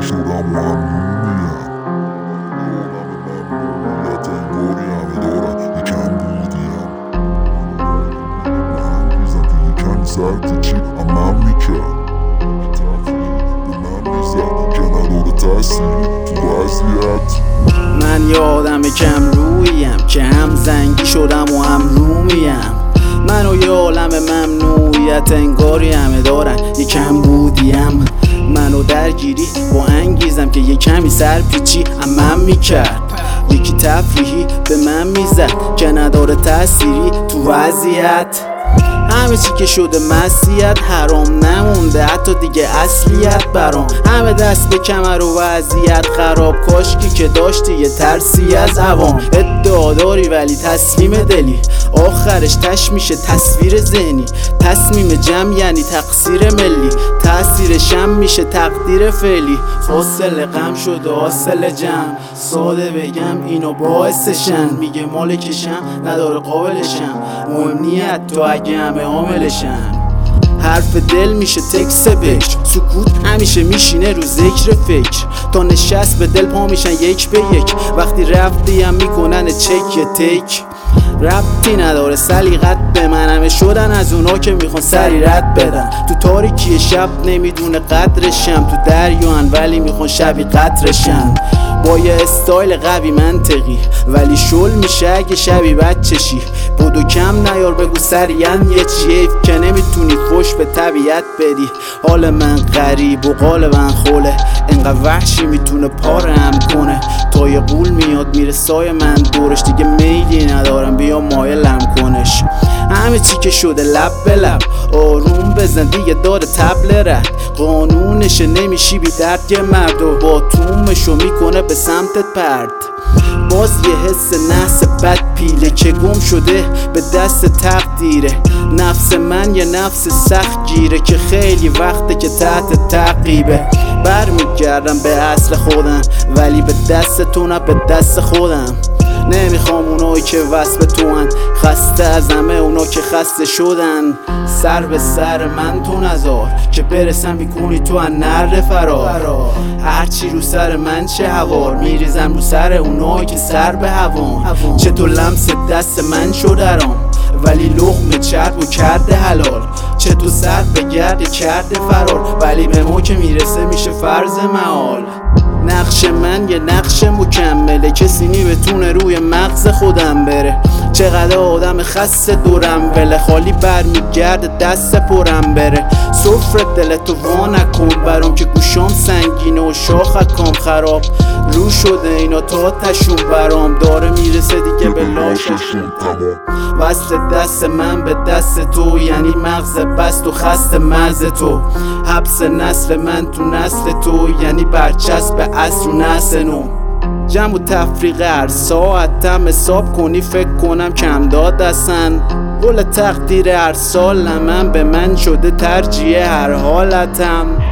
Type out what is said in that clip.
شدم و ممنونیم. ممنونیت انگاری همه دارن یکم بودیم. من ریزم که یکم سر تو چی من میکرد به من میزد که نداره تأثیری تو وضعیت. من یادم کم رویم که هم زنگی شدم و هم رومیم. من و یه عالم ممنوعیت انگاری همه دارن یکم بودیم. منو درگیری با انگیزم که یه کمی سرپیچی من میکرد. یکی تفریحی به من میزد که نداره تأثیری تو وضعیت. همه چی که شده مسیحیت حرام نمونده حتی دیگه اصلیت برام. همه دست به کمر و وضعیت خراب. کاشکی که داشتی یه ترسی از عوام. ادعا داری ولی تسلیم دلی آخرش تش میشه تصویر ذهنی. تصمیم جمع یعنی تقصیر ملی. تأثیرشم میشه تقدیر فعلی. فاصله غم شده حاصل جمع. ساده بگم اینو باعثشن. میگه مالکشم نداره قابلشم. مهم نیت تو اگه همه عاملشن. حرف دل میشه تکس بکر. سکوت همیشه میشینه رو ذکر فکر. تا نشست به دل پا میشن یک به یک. وقتی رفتی هم میکنن چک تک. ربطی نداره سلیقت به من. همه شدن از اونا که میخوان سری رد بدن. تو تاریکی شب نمیدونه قدرشم. تو دریان ولی میخوان شبی قطرشن. با یه استایل قوی منطقی ولی شل میشه اگه شبی بچشی. بدو کم نیار بگو سریعن یه چیف که نمیتونی فش به طبیعت بدی. حال من غریب و قال من خوله. انقدر وحشی میتونه پارم کنه. تا یه قول میاد میره سای من دورش. دیگه میلی ندارم بیا مایلم کنش. همه چی که شده لب به لب. آروم بزن دیگه داره تبل رد. قانونشه نمیشی بی درد یه مرد و با تومشو میکنه به سمتت پرد. باز یه حس نحس بد پیله که گم شده به دست تقدیره. نفس من یه نفس سخت گیره که خیلی وقته که تحت تعقیبه. برمیگردم به اصل خودم ولی به دست تو نه به دست خودم. نمیخوام اونایی که وصف تو هن. خسته از همه اونا که خسته شدن. سر به سر من تو نزار که برسم میکنی تو ان نره فرار. هرچی رو سر من چه هوار. میریزم رو سر اونایی که سر به هوام. چه تو لمس دست من شدرام ولی لقمه چرب و کرده حلال. چه تو سر به گرد کرده فرار ولی به ما که میرسه میشه فرض محال. نقش من یه نقش مکمله. کسی نمیتونه روی مغز خودم بره. چقدر آدم خسته دورم وله. خالی برمیگرده دست پرم بره. سفره دلتو وا نکن برام که گوشام سنگینه و شاخکام خراب. رو شده اینا تا تشون برام. داره میرسه دیگه به لاششون. وصل دست من به دست تو یعنی مغز بست و خسته مغز تو. حبس نسل من تو نسل تو یعنی برچسب عصر و نسل نو. جمع و تفریق هر ساعتم حساب کنی فکر کنم کم داد هستن. قول تقدیر هر سال من به من شده ترجیح هر حالتم.